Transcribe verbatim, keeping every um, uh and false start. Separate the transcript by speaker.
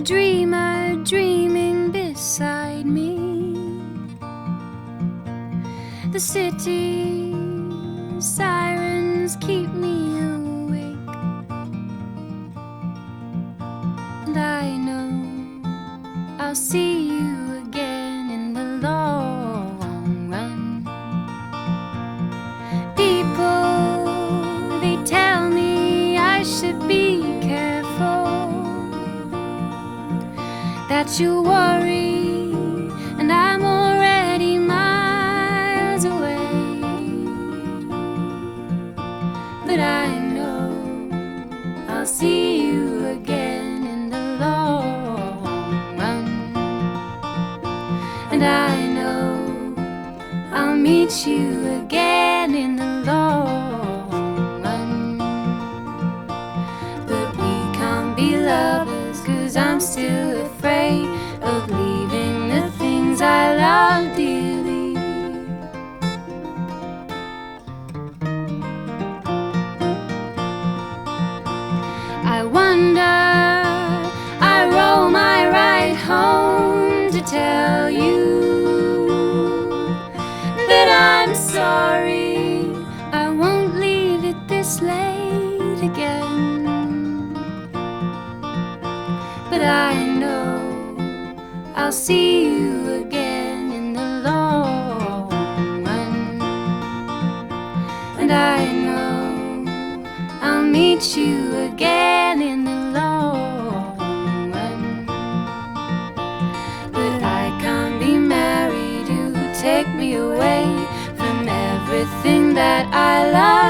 Speaker 1: dreamer dreaming beside me. The city sirens keep me awake, and I know I'll see you again in the long run. People, they tell me I should be careful, that you worry, and I'm already miles away. But I know I'll see you again in the long run, and I know I'll meet you again in the long run. But we can't be lovers, 'cause I'm still afraid of leaving the things I love dearly. I wonder, I roll my ride home to tell you that I'm sorry. I won't leave it this late again. But I know I'll see you again in the long run, and I know I'll meet you again in the long run. But I can't be married, you take me away from everything that I love.